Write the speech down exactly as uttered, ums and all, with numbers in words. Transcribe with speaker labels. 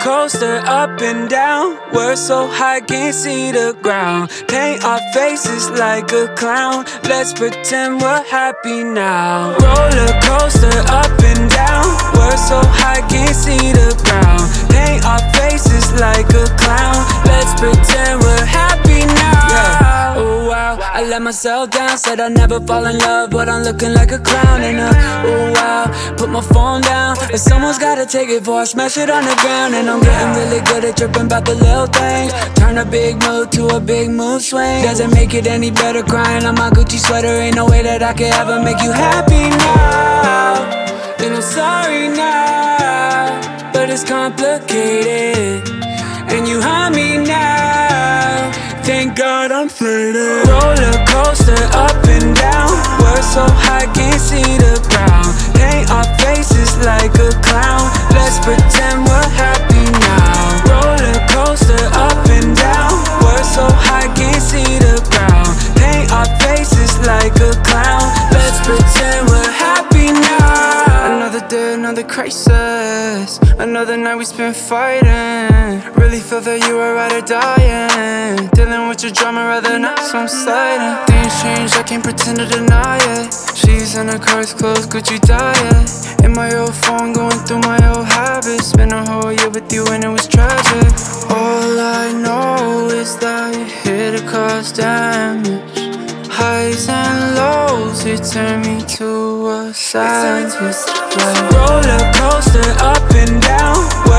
Speaker 1: coaster up and down. We're so high, can't see the ground. Paint our faces like a clown. Let's pretend we're happy now. Roller coaster up and down. We're so high, can't see the ground. Paint our faces like a clown. Let's pretend we're happy now. Yeah. Oh wow, I let myself down. Said I'd never fall in love, but I'm looking like a clown. And uh, oh wow, put my phone down. But someone's gotta take it before I smash it on the ground. And I'm getting really good at tripping about the little things. Turn a big mood to a big mood swing. Doesn't make it any better crying on my Gucci sweater. Ain't no way that I could ever make you happy now. And I'm sorry now, but it's complicated. And you haunt me now. Thank God I'm faded. Roller coaster up and down. We're so high, can't see the ground. Paint our faces like a clown. Let's pretend we're happy now. Roller coaster up and down. We're so high, can't see the ground. Paint our faces like a clown. Let's pretend we're happy now.
Speaker 2: Another day, another crisis. Another night we spent fighting. Really feel that you were right or dying. Dealing with your drama rather not, so I'm sliding. Things change, I can't pretend to deny it. She's in her car's clothes, Gucci diet. In my old phone, going through my old habits. Spent a whole year with you and it was tragic. All I know is that you hit it cause damage. Highs and lows, it turned me to a savage.
Speaker 1: Roller coaster up and down.